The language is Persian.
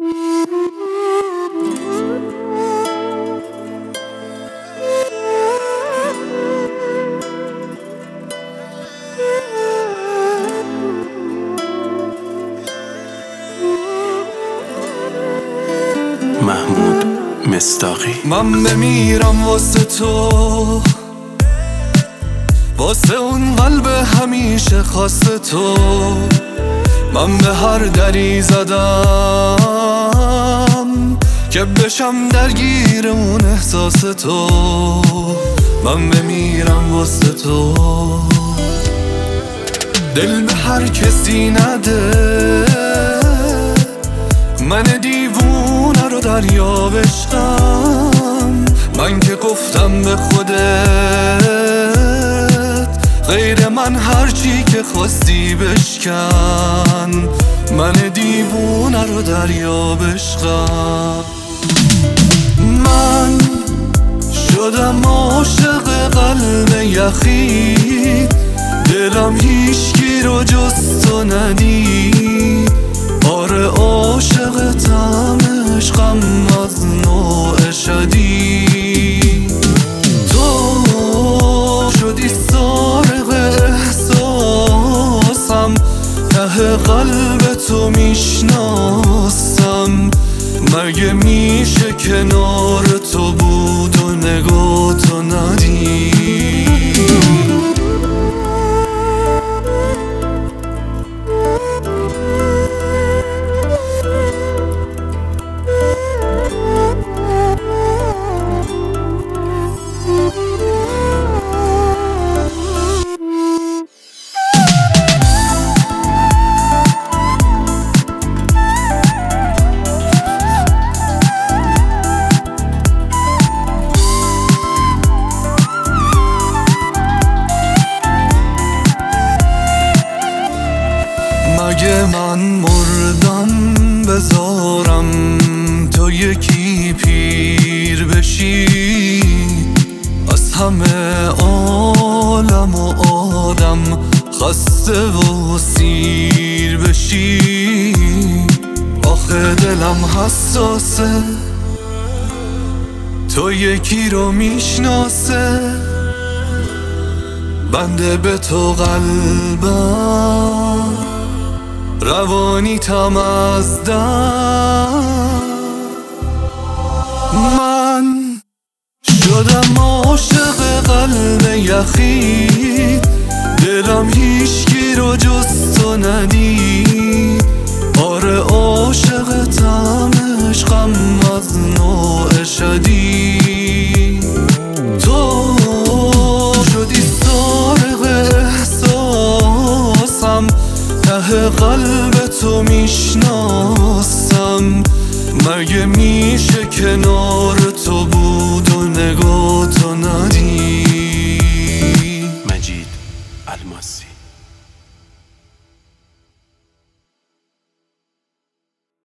محمود مصداقی. من بمیرم واسه تو، واسه اون قلب همیشه خواست تو. من به هر دری زدم که بشم درگیر اون احساس تو. من بمیرم واسه تو، دل به هر کسی نده. من دیوونه رو دریا بشقم، من که گفتم به خودت غیر من هرچی که خواستی بشکن. من دیوونه رو دریا بشقم. من شدم عاشق قلب یخی، دلم هیچکی رو جز تو ندید. آره عاشق طعم عشقم از نوع شدید. تو شدی سارق احساسم، ته قلب تو میشناسم. مگه میشه کنار تو بود و نگاه تو ندید؟ مگه من مردم بذارم تو یکی پیر بشی، از همه عالم و آدم خسته و سیر بشی؟ آخه دلم حساسه، تو یکی رو میشناسه. بنده به تو قلبم، روانی تم از دم. من شدم عاشق قلب یخی، دلم هیچکی رو جز تو ندید. آره عاشق طعم عشقم از نوع شدید. تو شدی سارق احساسم، ته قلب تو میشناسم. مگه